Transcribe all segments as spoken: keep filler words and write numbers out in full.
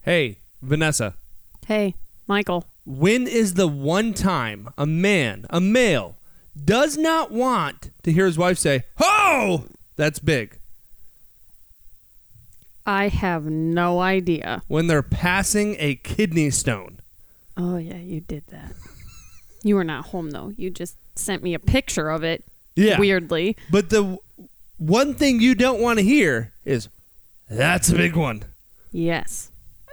Hey, Vanessa. Hey, Michael. When is the one time a man, a male, does not want to hear his wife say, "Oh, that's big"? I have no idea. When they're passing a kidney stone. Oh, yeah, you did that. You were not home, though. You just sent me a picture of it. Yeah. Weirdly. But the w- one thing you don't want to hear is, "That's a big one." Yes.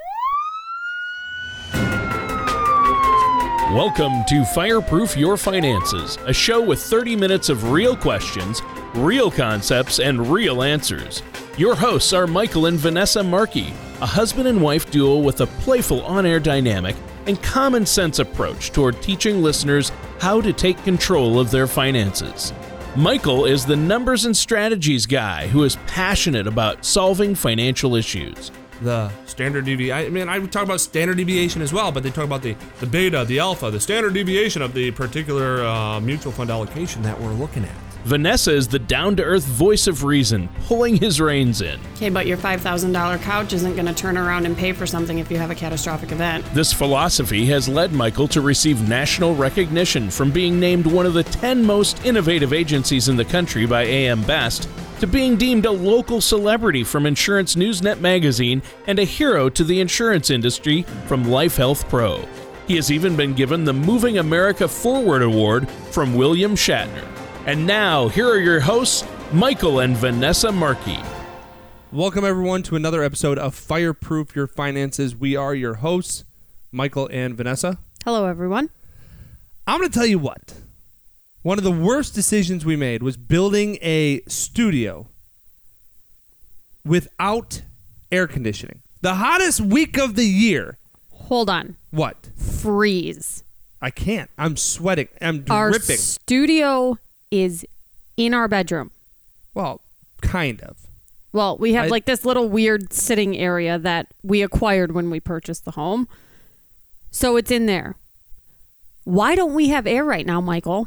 Welcome to Fireproof Your Finances, a show with thirty minutes of real questions, real concepts, and real answers. Your hosts are Michael and Vanessa Markey, a husband and wife duo with a playful on-air dynamic and common sense approach toward teaching listeners how to take control of their finances. Michael is the numbers and strategies guy who is passionate about solving financial issues. The standard deviation. I mean, I would talk about standard deviation as well, but they talk about the, the beta, the alpha, the standard deviation of the particular uh, mutual fund allocation that we're looking at. Vanessa is the down-to-earth voice of reason, pulling his reins in. Okay, but your five thousand dollars couch isn't going to turn around and pay for something if you have a catastrophic event. This philosophy has led Michael to receive national recognition from being named one of the ten most innovative agencies in the country by A M Best, to being deemed a local celebrity from Insurance Newsnet magazine and a hero to the insurance industry from Life Health Pro. He has even been given the Moving America Forward Award from William Shatner. And now, here are your hosts, Michael and Vanessa Markey. Welcome, everyone, to another episode of Fireproof Your Finances. We are your hosts, Michael and Vanessa. Hello, everyone. I'm going to tell you what. One of the worst decisions we made was building a studio without air conditioning. The hottest week of the year. Hold on. What? Freeze. I can't. I'm sweating. I'm Our dripping. studio is in our bedroom. Well, kind of. Well, we have I- like this little weird sitting area that we acquired when we purchased the home. So it's in there. Why don't we have air right now, Michael?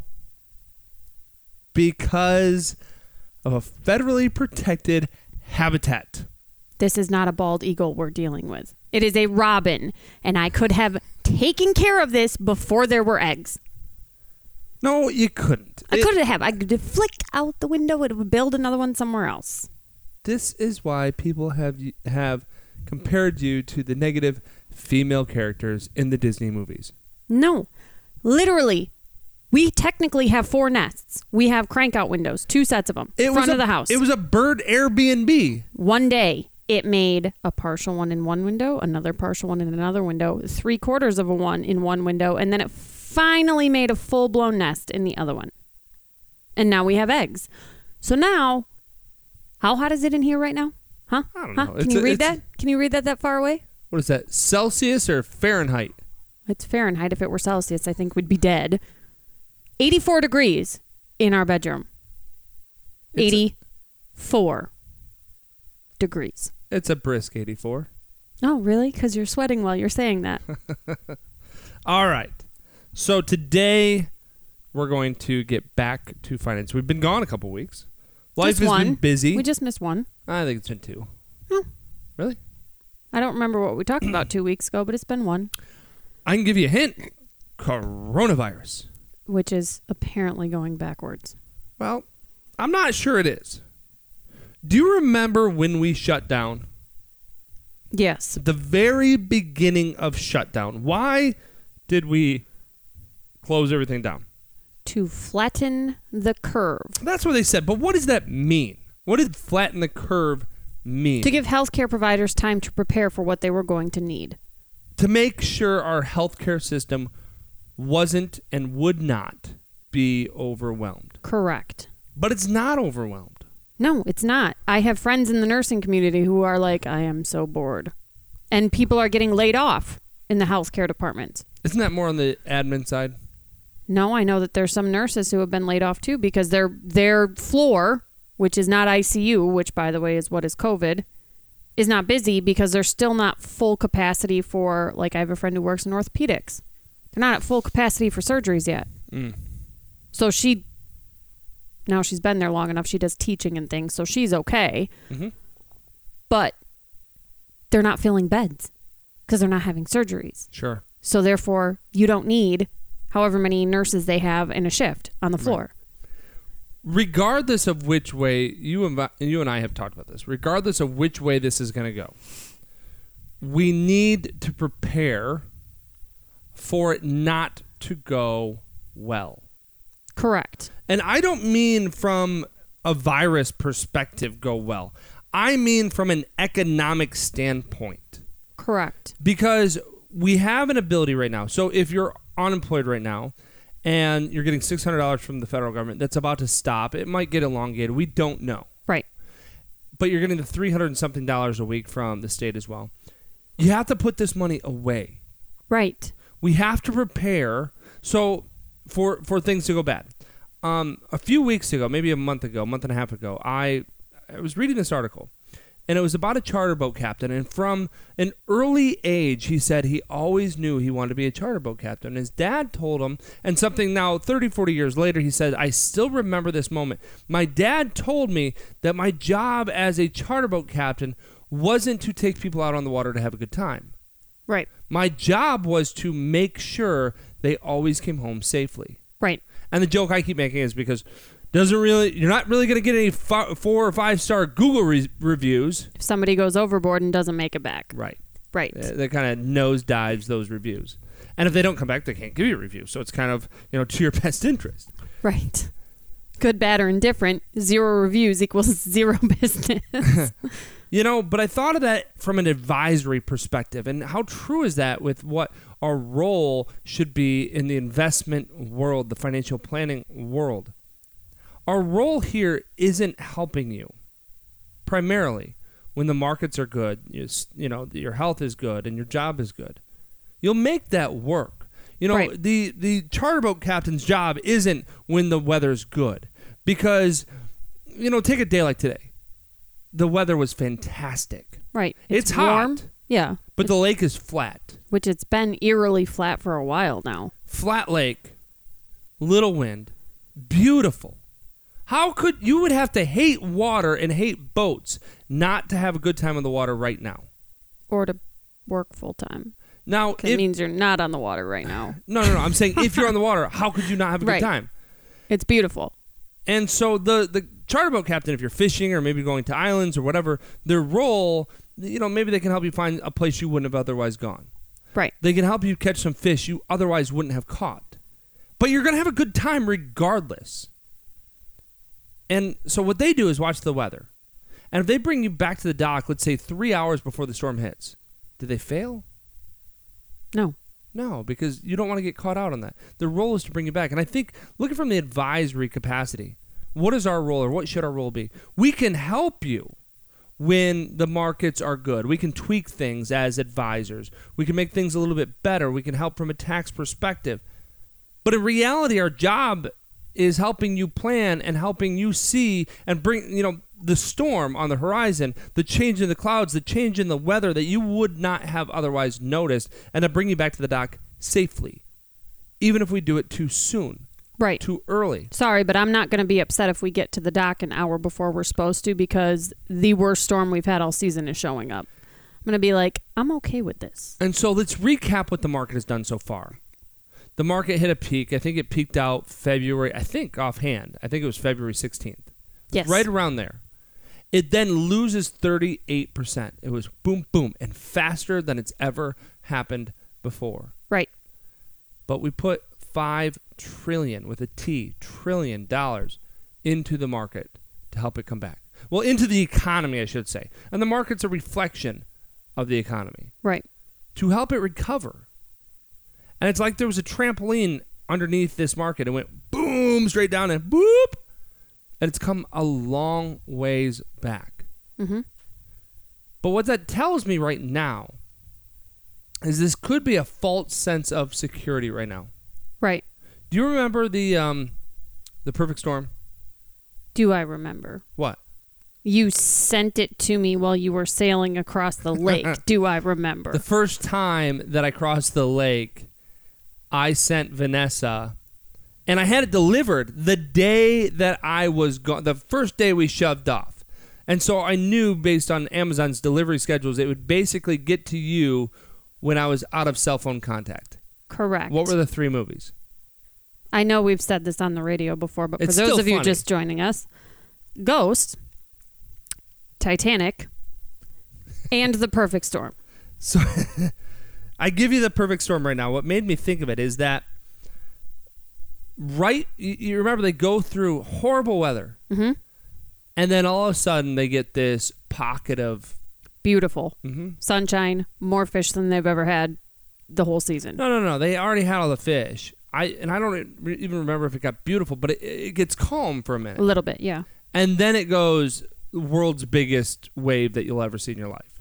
Because of a federally protected habitat. This is not a bald eagle we're dealing with. It is a robin, and I could have taken care of this before there were eggs. No, you couldn't. I It- could have. I could flick out the window. It would build another one somewhere else. This is why people have y- have compared you to the negative female characters in the Disney movies. No, literally, we technically have four nests. We have crank-out windows, two sets of them, It front was a, of the house. It was a bird Airbnb. One day, it made a partial one in one window, another partial one in another window, three quarters of a one in one window, and then it finally made a full-blown nest in the other one. And now we have eggs. So now, how hot is it in here right now? Huh? I don't huh? know. Can It's you a- read it's- that? Can you read that that far away? What is that? Celsius or Fahrenheit? It's Fahrenheit. If it were Celsius, I think we'd be dead. eighty-four degrees in our bedroom. It's a- eighty-four degrees. It's a brisk eighty-four. Oh, really? Because you're sweating while you're saying that. All right. So today we're going to get back to finance. We've been gone a couple weeks. Life Just has one. been busy. We just missed one. I think it's been two. Oh. Really? I don't remember what we talked about two weeks ago, but it's been one, I can give you a hint. Coronavirus. which is apparently going backwards. Well, I'm not sure it is. Do you remember when we shut down? Yes. At the very beginning of shutdown. Why did we close everything down? To flatten the curve. That's what they said. But what does that mean? What did flatten the curve mean? To give healthcare providers time to prepare for what they were going to need. To make sure our healthcare system wasn't and would not be overwhelmed. Correct. But it's not overwhelmed. No, it's not. I have friends in the nursing community who are like, I am so bored. And people are getting laid off in the healthcare departments. Isn't that more on the admin side? No, I know that there's some nurses who have been laid off too because their their floor, which is not I C U, which by the way is what is COVID, is not busy because they're still not full capacity for, like I have a friend who works in orthopedics. They're not at full capacity for surgeries yet. Mm. So she, now she's been there long enough, she does teaching and things, so she's okay. Mm-hmm. But they're not filling beds. because they're not having surgeries. Sure. So therefore, you don't need however many nurses they have in a shift on the floor. Right. Regardless of which way, you and, you and I have talked about this, regardless of which way this is going to go, we need to prepare for it not to go well. Correct. And I don't mean from a virus perspective go well. I mean from an economic standpoint. Correct. Because we have an ability right now. So if you're unemployed right now and you're getting six hundred dollars from the federal government, that's about to stop. It might get elongated. We don't know. Right. But you're getting the three hundred and something dollars a week from the state as well. You have to put this money away. Right. We have to prepare so for for things to go bad. Um, a few weeks ago, maybe a month ago, a month and a half ago, I I was reading this article, and it was about a charter boat captain. And from an early age, he said he always knew he wanted to be a charter boat captain. His dad told him, and something now thirty, forty years later, he said, I still remember this moment. My dad told me that my job as a charter boat captain wasn't to take people out on the water to have a good time. Right. My job was to make sure they always came home safely. Right. And the joke I keep making is because doesn't really you're not really going to get any f- four or five star Google re- reviews. If somebody goes overboard and doesn't make it back. Right. Right. Uh, that kind of nosedives those reviews. And if they don't come back, they can't give you a review. So it's kind of, you know, to your best interest. Right. Good, bad, or indifferent. Zero reviews equals zero business. You know, but I thought of that from an advisory perspective. And how true is that with what our role should be in the investment world, the financial planning world? Our role here isn't helping you primarily when the markets are good, you, you know, your health is good and your job is good. You'll make that work. You know, right. the, the charter boat captain's job isn't when the weather's good because, you know, take a day like today. The weather was fantastic. Right. It's, It's, hot. warm. Yeah. But the lake is flat. Which it's been eerily flat for a while now. Flat lake, little wind, beautiful. How could you would have to hate water and hate boats not to have a good time on the water right now? Or to work full time. Now, It means you're not on the water right now. No, no, no. I'm saying if you're on the water, how could you not have a good Right. time? It's beautiful. And so the the charter boat captain, if you're fishing or maybe going to islands or whatever, their role, you know, maybe they can help you find a place you wouldn't have otherwise gone. Right. They can help you catch some fish you otherwise wouldn't have caught. But you're going to have a good time regardless. And so what they do is watch the weather. And if they bring you back to the dock, let's say three hours before the storm hits, did they fail? No. No, because you don't want to get caught out on that. The role is to bring you back. And I think, looking from the advisory capacity, what is our role or what should our role be? We can help you when the markets are good. We can tweak things as advisors. We can make things a little bit better. We can help from a tax perspective. But in reality, our job is helping you plan and helping you see and bring, you know, the storm on the horizon, the change in the clouds, the change in the weather that you would not have otherwise noticed, and to bring you back to the dock safely, even if we do it too soon, Right. too early. Sorry, but I'm not going to be upset if we get to the dock an hour before we're supposed to because the worst storm we've had all season is showing up. I'm going to be like, I'm okay with this. And so let's recap what the market has done so far. The market hit a peak. I think it peaked out February, I think offhand, I think it was February sixteenth. Yes. Right around there. It then loses thirty-eight percent. It was boom, boom, and faster than it's ever happened before. Right. But we put five trillion with a T, trillion dollars into the market to help it come back. Well, into the economy, I should say. And the market's a reflection of the economy. Right. To help it recover. And it's like there was a trampoline underneath this market. It went boom, straight down and boop. And it's come a long ways back. Mm-hmm. But what that tells me right now is this could be a false sense of security right now. Right. Do you remember the um, the perfect storm? Do I remember? What? You sent it to me while you were sailing across the lake. Do I remember? The first time that I crossed the lake, I sent Vanessa, and I had it delivered the day that I was gone, the first day we shoved off. And so I knew based on Amazon's delivery schedules, it would basically get to you when I was out of cell phone contact. Correct. What were the three movies? I know we've said this on the radio before, but for It's those still of you funny. just joining us, Ghost, Titanic, and The Perfect Storm. So I give you The Perfect Storm right now. What made me think of it is that right, you, you remember they go through horrible weather, Mm-hmm. and then all of a sudden they get this pocket of Beautiful. mm-hmm. Sunshine, more fish than they've ever had the whole season. No, no, no. They already had all the fish. I and I don't re- even remember if it got beautiful, but it, it gets calm for a minute, A little bit, yeah. and then it goes world's biggest wave that you'll ever see in your life.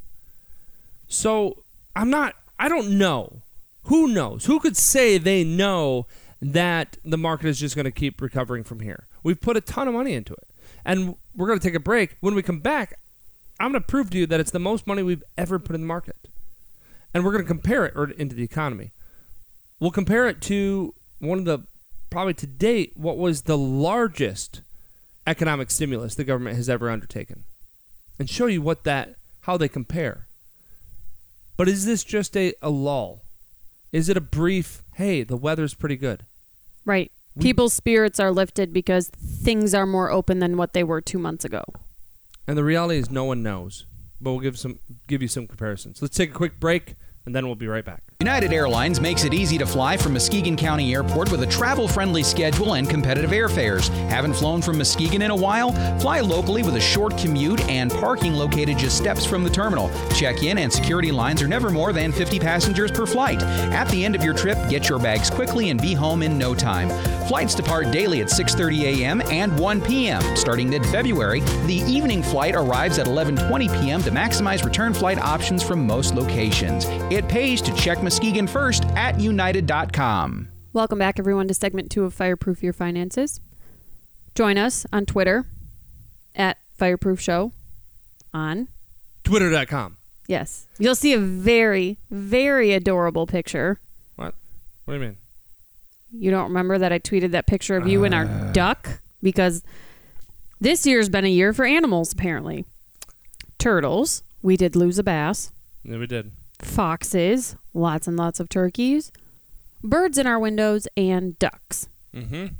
So I'm not. I don't know. Who knows? Who could say they know that the market is just going to keep recovering from here? We've put a ton of money into it, and we're going to take a break. When we come back, I'm going to prove to you that it's the most money we've ever put in the market, and we're going to compare it or into the economy. We'll compare it to one of the, probably to date, what was the largest economic stimulus the government has ever undertaken, and show you what that, how they compare. But is this just a, a lull? Is it a brief, hey, the weather's pretty good? Right. We- People's spirits are lifted because things are more open than what they were two months ago. And the reality is no one knows. But we'll give some give you some comparisons. Let's take a quick break, and then we'll be right back. United Airlines makes it easy to fly from Muskegon County Airport with a travel-friendly schedule and competitive airfares. Haven't flown from Muskegon in a while? Fly locally with a short commute and parking located just steps from the terminal. Check-in and security lines are never more than fifty passengers per flight. At the end of your trip, get your bags quickly and be home in no time. Flights depart daily at six thirty a.m. and one p.m. Starting mid-February, the evening flight arrives at eleven twenty p.m. to maximize return flight options from most locations. It pays to check Muskegon first at united dot com. Welcome back, everyone, to segment two of Fireproof Your Finances. Join us on Twitter at Fireproof Show on, Twitter dot com. yes. You'll see a very, very adorable picture. What? What do you mean? You don't remember that I tweeted that picture of you and our duck? Because this year's been a year for animals, apparently. Turtles, we did lose a bass. Yeah, we did. Foxes, lots and lots of turkeys. Birds in our windows, and ducks. Mm-hmm.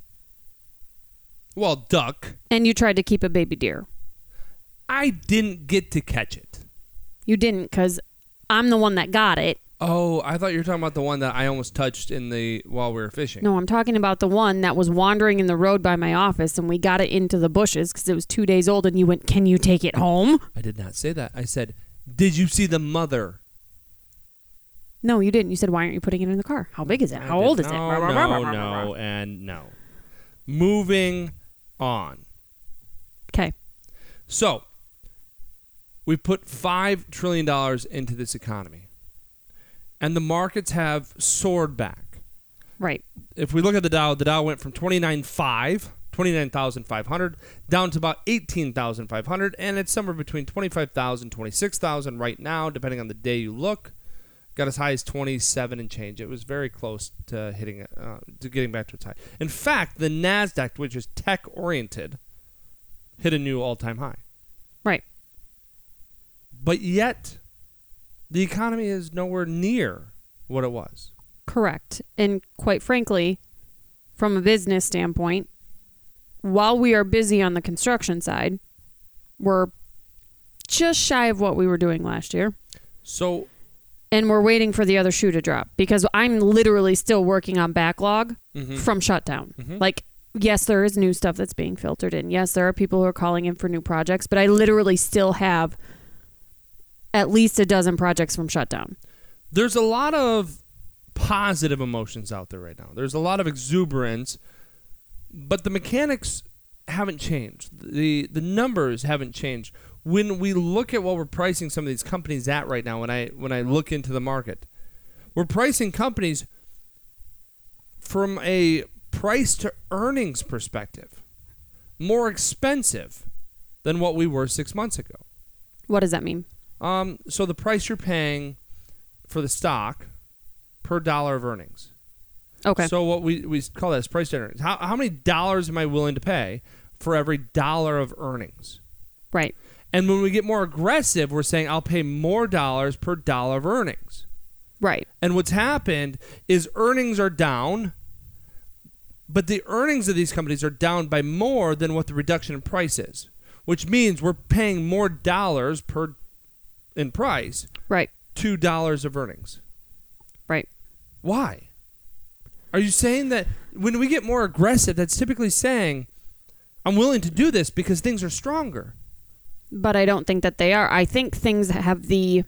Well, duck. And you tried to keep a baby deer. I didn't get to catch it. You didn't, because I'm the one that got it. Oh, I thought you were talking about the one that I almost touched in the while we were fishing. No, I'm talking about the one that was wandering in the road by my office, and we got it into the bushes because it was two days old, and you went, can you take it home? I did not say that. I said, did you see the mother? No, you didn't. You said, why aren't you putting it in the car? How big is it? I How did- old is it? no, No, no, and no. Moving on. Okay. So, we put five trillion dollars into this economy, and the markets have soared back. Right. If we look at the Dow, the Dow went from twenty-nine thousand five hundred down to about eighteen thousand five hundred, and it's somewhere between twenty-five thousand, twenty-six thousand right now, depending on the day you look. Got as high as twenty-seven and change. It was very close to hitting, uh, to getting back to its high. In fact, the NASDAQ, which is tech-oriented, hit a new all-time high. Right. But yet, the economy is nowhere near what it was. Correct. And quite frankly, from a business standpoint, while we are busy on the construction side, we're just shy of what we were doing last year. So, And we're waiting for the other shoe to drop because I'm literally still working on backlog Mhm. from shutdown. Mhm. Like, yes, there is new stuff that's being filtered in. Yes, there are people who are calling in for new projects, but I literally still have at least a dozen projects from shutdown. there's a lot of positive emotions out there right now. There's a lot of exuberance, but the mechanics haven't changed. The the numbers haven't changed. When we look at what we're pricing some of these companies at right now, when I when I look into the market, we're pricing companies from a price to earnings perspective more expensive than what we were six months ago. What does that mean? Um, so the price you're paying for the stock per dollar of earnings. Okay. So what we, we call that is price to earnings. How, how many dollars am I willing to pay for every dollar of earnings? Right. And when we get more aggressive, we're saying I'll pay more dollars per dollar of earnings. Right. And what's happened is earnings are down, but the earnings of these companies are down by more than what the reduction in price is, which means we're paying more dollars per in price. Right. Two dollars of earnings. Right. Why? Are you saying that when we get more aggressive, that's typically saying, I'm willing to do this because things are stronger? But I don't think that they are. I think things have the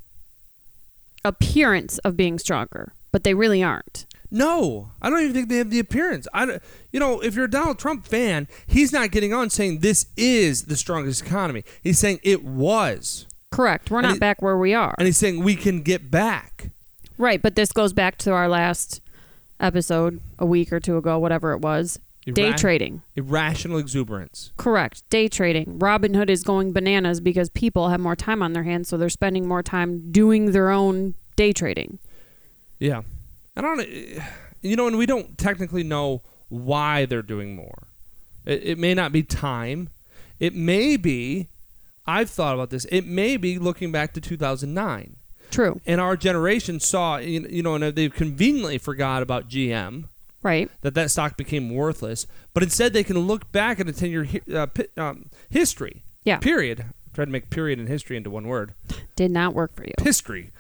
appearance of being stronger, but they really aren't. No, I don't even think they have the appearance. I don't, you know, if you're a Donald Trump fan, he's not getting on saying this is the strongest economy. He's saying it was. Correct. We're And not he- back where we are. And he's saying we can get back. Right, but this goes back to our last episode a week or two ago, whatever it was. Day Irra- trading. Irrational exuberance. Correct. Day trading. Robinhood is going bananas because people have more time on their hands, so they're spending more time doing their own day trading. Yeah. I don't, you know, and we don't technically know why they're doing more. It, it may not be time. It may be, I've thought about this, it may be looking back to two thousand nine. True. And our generation saw, you you know, and they've conveniently forgot about G M, Right. that that stock became worthless. But instead, they can look back at a ten-year hi- uh, pi- um, history. Yeah. Period. Tried to make period and history into one word. Did not work for you. History.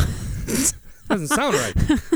Doesn't sound right.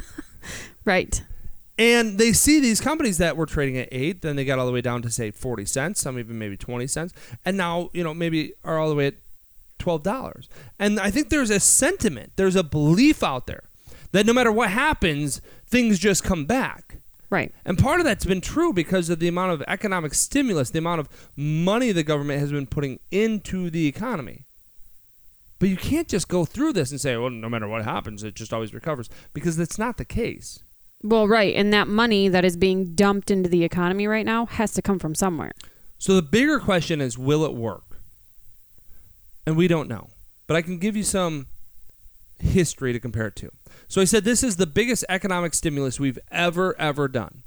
Right. And they see these companies that were trading at eight, then they got all the way down to say forty cents, some even maybe twenty cents, and now, you know, maybe are all the way at twelve dollars. And I think there's a sentiment, there's a belief out there that no matter what happens, things just come back. Right. And part of that's been true because of the amount of economic stimulus, the amount of money the government has been putting into the economy. But you can't just go through this and say, well, no matter what happens, it just always recovers, because that's not the case. Well, right. And that money that is being dumped into the economy right now has to come from somewhere. So the bigger question is, will it work? And we don't know. But I can give you some history to compare it to. So I said this is the biggest economic stimulus we've ever, ever done.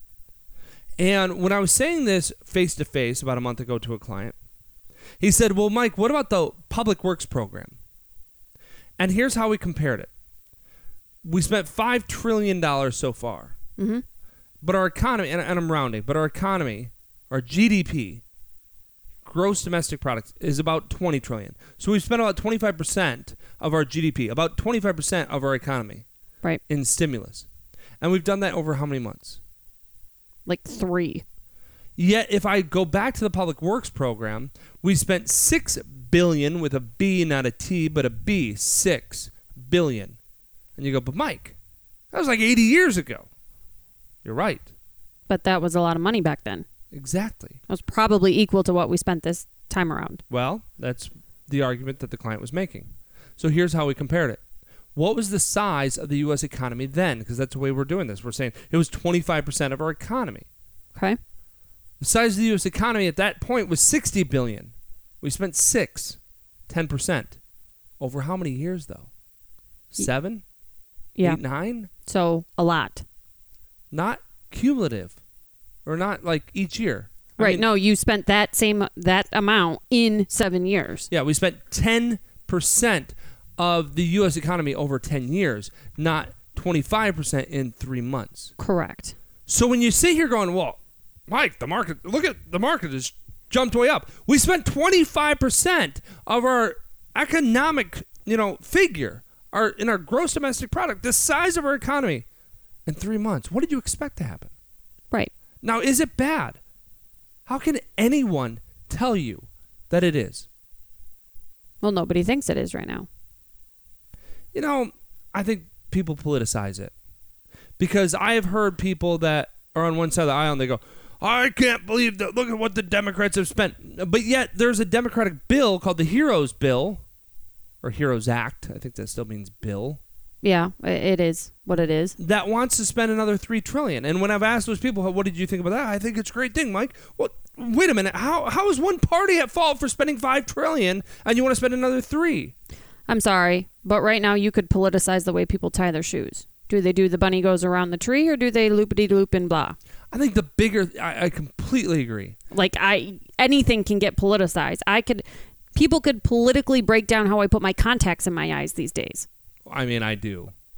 And when I was saying this face-to-face about a month ago to a client, he said, well, Mike, what about the Public Works program? And here's how we compared it. We spent five trillion dollars so far. Mm-hmm. But our economy, and, and I'm rounding, but our economy, our G D P, gross domestic product, is about twenty trillion dollars. So we've spent about twenty-five percent of our G D P, about twenty-five percent of our economy, Right. in stimulus. And we've done that over how many months? Like three. Yet, if I go back to the Public Works program, we spent six billion dollars with a B, not a T, but a B, six billion dollars. And you go, but Mike, that was like eighty years ago. You're right. But that was a lot of money back then. Exactly. It was probably equal to what we spent this time around. Well, that's the argument that the client was making. So here's how we compared it. What was the size of the U S economy then? Because that's the way we're doing this. We're saying it was twenty-five percent of our economy. Okay. The size of the U S economy at that point was sixty billion dollars. We spent six, ten percent. Over how many years, though? Seven? Yeah. Eight, nine? So a lot. Not cumulative. Or not like each year. I Right. mean, No, you spent that same that amount in seven years. Yeah, we spent ten percent of the U S economy over ten years, not twenty-five percent in three months. Correct. So when you sit here going, well, Mike, the market, look at the market has jumped way up. We spent twenty-five percent of our economic, you know, figure, our in our gross domestic product, the size of our economy, in three months. What did you expect to happen? Right. Now, is it bad? How can anyone tell you that it is? Well, nobody thinks it is right now. You know, I think people politicize it. Because I have heard people that are on one side of the aisle and they go, I can't believe that. Look at what the Democrats have spent. But yet there's a Democratic bill called the HEROES Bill, or HEROES Act. I think that still means bill. Yeah, i- it is what it is. That wants to spend another three trillion dollars. And when I've asked those people, what did you think about that? I think it's a great thing, Mike. Well, wait a minute. How how is one party at fault for spending five trillion dollars and you want to spend another three? I'm sorry, but right now you could politicize the way people tie their shoes. Do they do the bunny goes around the tree, or do they loopity-loop and blah? I think the bigger, I, I completely agree. Like, I anything can get politicized. I could, people could politically break down how I put my contacts in my eyes these days. I mean, I do.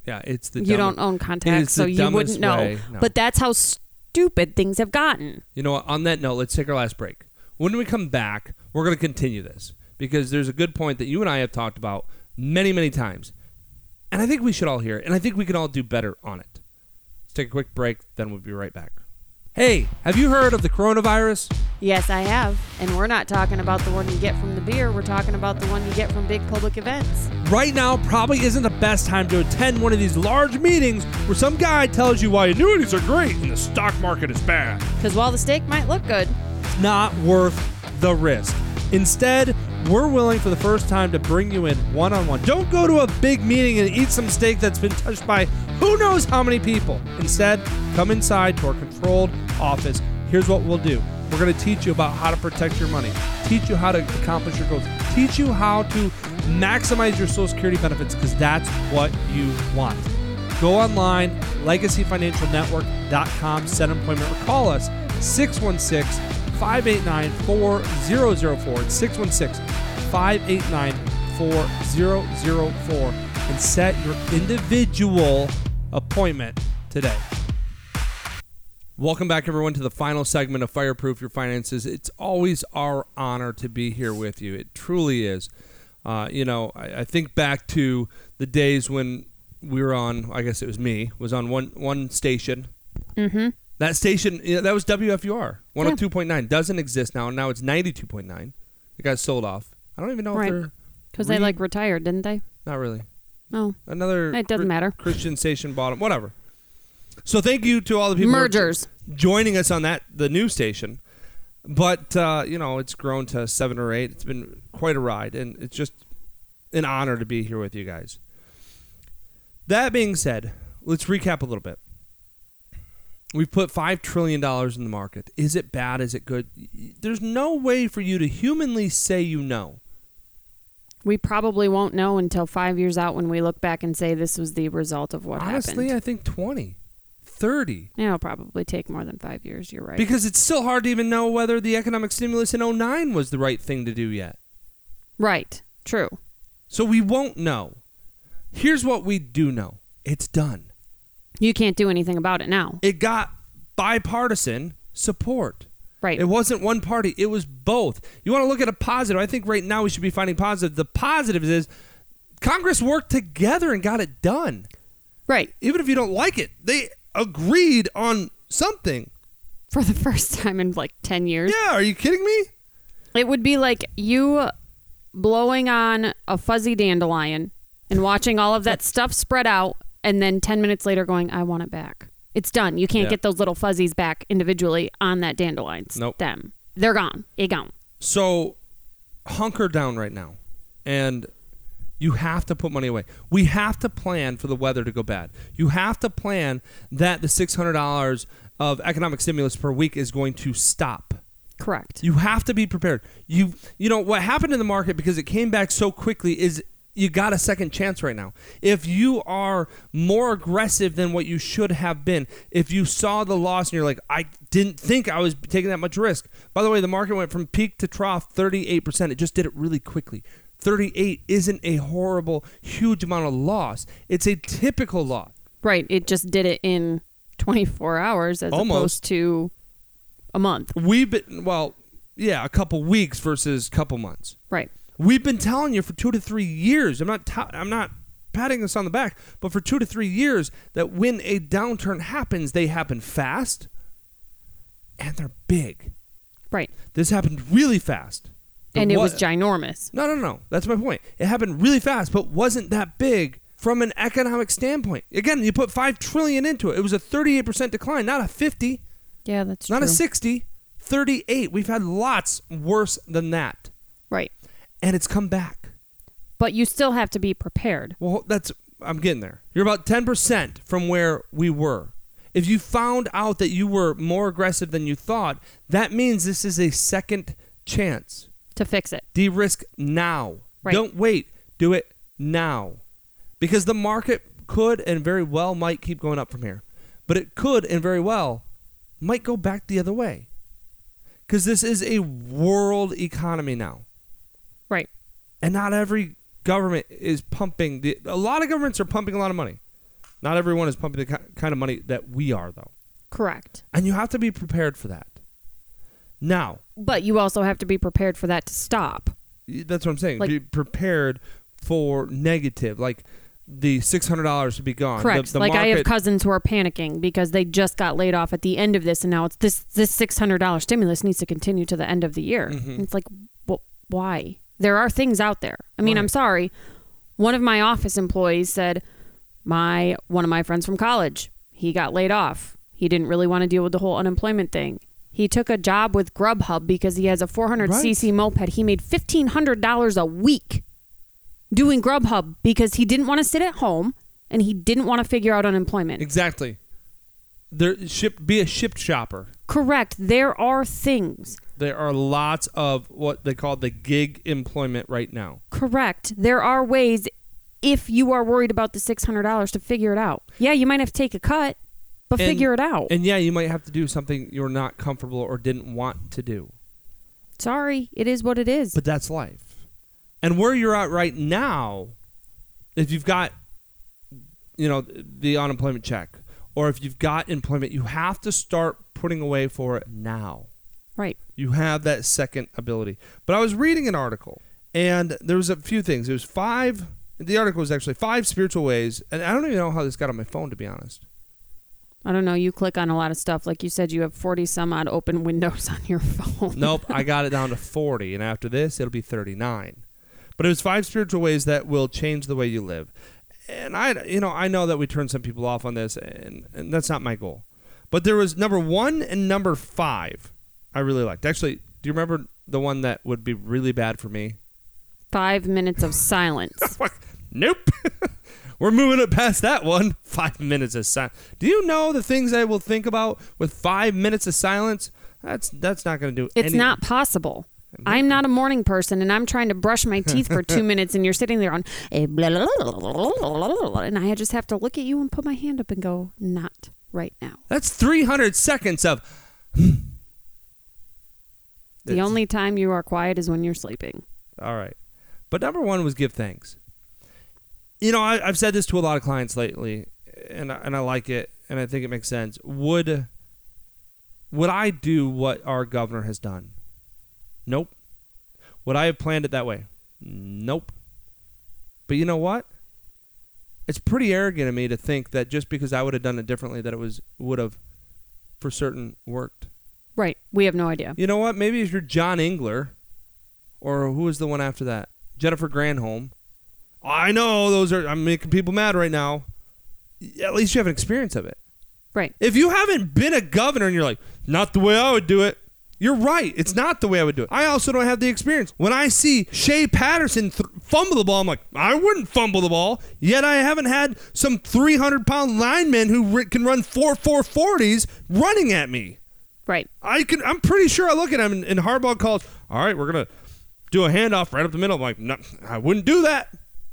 Yeah, it's the You dumbest- don't own it is contacts, so the you dumbest wouldn't know. way. No. But that's how stupid things have gotten. You know what? On that note, let's take our last break. When we come back, we're going to continue this because there's a good point that you and I have talked about many, many times. And I think we should all hear it, and I think we can all do better on it. Let's take a quick break, then we'll be right back. Hey, have you heard of the coronavirus? Yes, I have. And we're not talking about the one you get from the beer. We're talking about the one you get from big public events. Right now probably isn't the best time to attend one of these large meetings where some guy tells you why annuities are great and the stock market is bad. Because while the steak might look good, It's not worth the risk. Instead, we're willing for the first time to bring you in one-on-one. Don't go to a big meeting and eat some steak that's been touched by who knows how many people. Instead, come inside to our controlled office. Here's what we'll do. We're going to teach you about how to protect your money, teach you how to accomplish your goals, teach you how to maximize your Social Security benefits because that's what you want. Go online, legacy financial network dot com, set an appointment, or call us six one six, five eight nine, four zero zero four. It's six one six, five eight nine, four zero zero four and set your individual appointment today. Welcome back, everyone, to the final segment of Fireproof Your Finances. It's always our honor to be here with you. It truly is. Uh, you know, I, I think back to the days when we were on, I guess it was me, was on one one station. mm-hmm. That station, you know, that was W F U R, one oh two point nine. Doesn't exist now. Now it's ninety-two point nine. It got sold off. I don't even know Right. if they're... Because they re- like retired, didn't they? Not really. No. Another... It doesn't Chri- matter. Christian station bottom, whatever. So thank you to all the people who are Mergers. joining us on that, the new station. But, uh, you know, it's grown to seven or eight. It's been quite a ride, and it's just an honor to be here with you guys. That being said, let's recap a little bit. We've put five trillion dollars in the market. Is it bad? Is it good? There's no way for you to humanly say you know. We probably won't know until five years out when we look back and say this was the result of what Honestly, happened. I think twenty, thirty. It'll probably take more than five years. You're right. Because it's still hard to even know whether the economic stimulus in oh nine was the right thing to do yet. Right. True. So we won't know. Here's what we do know. It's done. You can't do anything about it now. It got bipartisan support. Right. It wasn't one party. It was both. You want to look at a positive. I think right now we should be finding positive. The positive is Congress worked together and got it done. Right. Even if you don't like it, they agreed on something. For the first time in like ten years. Yeah, are you kidding me? It would be like you blowing on a fuzzy dandelion and watching all of that stuff spread out and then ten minutes later going, I want it back. It's done. You can't Yeah. get those little fuzzies back individually on that dandelion Nope. stem. They're gone. It gone. So hunker down right now. And you have to put money away. We have to plan for the weather to go bad. You have to plan that the six hundred dollars of economic stimulus per week is going to stop. Correct. You have to be prepared. You you know what happened in the market because it came back so quickly is you got a second chance right now. If you are more aggressive than what you should have been, if you saw the loss and you're like, I didn't think I was taking that much risk. By the way, the market went from peak to trough thirty-eight percent. It just did it really quickly. thirty-eight isn't a horrible, huge amount of loss. It's a typical loss. Right. It just did it in twenty-four hours as Almost. opposed to a month. We've been, well, yeah, a couple weeks versus a couple months. Right. We've been telling you for two to three years. I'm not. T- I'm not patting us on the back, but for two to three years, that when a downturn happens, they happen fast, and they're big. Right. This happened really fast, But And it what- was ginormous. No, no, no. That's my point. It happened really fast, but wasn't that big from an economic standpoint. Again, you put five trillion dollars into it. It was a thirty-eight percent decline, not a fifty, Yeah, that's not true. a sixty, thirty-eight. We've had lots worse than that, Right. and it's come back. But you still have to be prepared. Well, that's I'm getting there. You're about ten percent from where we were. If you found out that you were more aggressive than you thought, that means this is a second chance. To fix it. De-risk now. Right. Don't wait. Do it now. Because the market could and very well might keep going up from here. But it could and very well might go back the other way. Because this is a world economy now. Right. And not every government is pumping. The, a lot of governments are pumping a lot of money. Not everyone is pumping the ki- kind of money that we are, though. Correct. And you have to be prepared for that. Now, But you also have to be prepared for that to stop. y- that's what I'm saying. Like- be prepared for negative, like the six hundred dollars to be gone. Correct. The, the like I have market- cousins who are panicking because they just got laid off at the end of this, and now it's this this six hundred dollars stimulus needs to continue to the end of the year. Mhm. It's like, well, why? There are things out there. I mean, Right. I'm sorry. One of my office employees said, my one of my friends from college, he got laid off. He didn't really want to deal with the whole unemployment thing. He took a job with Grubhub because he has a four hundred c c Right. moped. He made fifteen hundred dollars a week doing Grubhub because he didn't want to sit at home and he didn't want to figure out unemployment. Exactly. There, ship, be a shipped shopper. Correct. There are things. There are lots of what they call the gig employment right now. Correct. There are ways, if you are worried about the six hundred dollars, to figure it out. Yeah, you might have to take a cut, but And- figure it out. And yeah, you might have to do something you're not comfortable or didn't want to do. Sorry, it is what it is. But that's life. And where you're at right now, if you've got, you know, the unemployment check, or if you've got employment, you have to start putting away for it now. Right. You have that second ability. But I was reading an article, and there was a few things. There was five. The article was actually five spiritual ways, and I don't even know how this got on my phone, to be honest. I don't know. You click on a lot of stuff. Like you said, you have forty some odd open windows on your phone. Nope, I got it down to forty, and after this, it'll be thirty-nine. But it was five spiritual ways that will change the way you live. And I, you know, I know that we turn some people off on this, and, and that's not my goal. But there was number one and number five I really liked. Actually, do you remember the one that would be really bad for me? Five minutes of silence. Nope. We're moving it past that one. Five minutes of silence. Do you know the things I will think about with five minutes of silence? That's that's not going to do It's anything. not possible. I'm not a morning person, and I'm trying to brush my teeth for two minutes, and you're sitting there on, eh, blah, blah, blah, blah, blah, blah, and I just have to look at you and put my hand up and go, not right now. That's three hundred seconds of. The It's- only time you are quiet is when you're sleeping. All right. But number one was give thanks. You know, I, I've said this to a lot of clients lately, and I, and I like it, and I think it makes sense. Would would I do what our governor has done? Nope. Would I have planned it that way? Nope. But you know what? It's pretty arrogant of me to think that just because I would have done it differently, that it was would have for certain worked. Right. We have no idea. You know what? Maybe if you're John Engler, or who was the one after that? Jennifer Granholm. I know those are. I'm making people mad right now. At least you have an experience of it. Right. If you haven't been a governor and you're like, not the way I would do it, you're right. It's not the way I would do it. I also don't have the experience. When I see Shea Patterson th- fumble the ball, I'm like, I wouldn't fumble the ball. Yet I haven't had some three hundred pound linemen who r- can run four four forties running at me. Right. I can. I'm pretty sure I look at him and, and Harbaugh calls, all right, we're going to do a handoff right up the middle. I'm like, no, I wouldn't do that.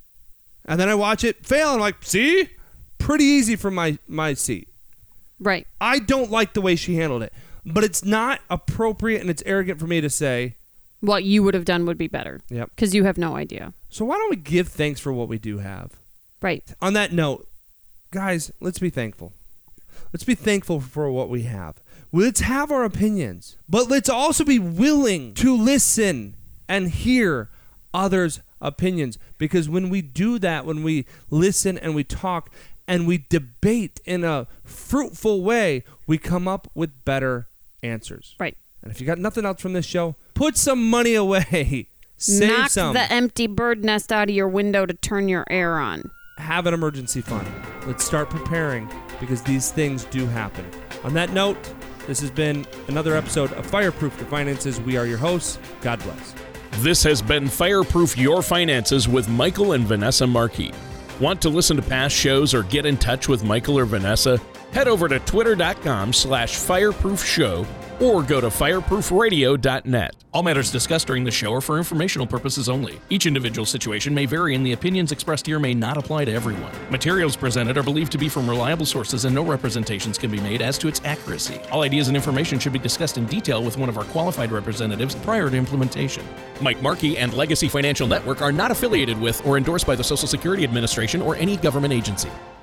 And then I watch it fail. And I'm like, see? Pretty easy from my, my seat. Right. I don't like the way she handled it. But it's not appropriate and it's arrogant for me to say, What you would have done would be better. Yep. Because you have no idea. so why don't we give thanks for what we do have? Right. On that note, guys, let's be thankful. Let's be thankful for what we have. Let's have our opinions, but let's also be willing to listen and hear others' opinions. Because when we do that, when we listen and we talk and we debate in a fruitful way, we come up with better answers. Right. And if you got nothing else from this show, put some money away. Save Knock some. the empty bird nest out of your window to turn your air on. Have an emergency fund. Let's start preparing because these things do happen. On that note, this has been another episode of Fireproof Your Finances. We are your hosts. God bless. This has been Fireproof Your Finances with Michael and Vanessa Markey. Want to listen to past shows or get in touch with Michael or Vanessa? Head over to twitter.com slash fireproof show or go to fireproof radio dot net. All matters discussed during the show are for informational purposes only. Each individual situation may vary, and the opinions expressed here may not apply to everyone. Materials presented are believed to be from reliable sources, and no representations can be made as to its accuracy. All ideas and information should be discussed in detail with one of our qualified representatives prior to implementation. Mike Markey and Legacy Financial Network are not affiliated with or endorsed by the Social Security Administration or any government agency.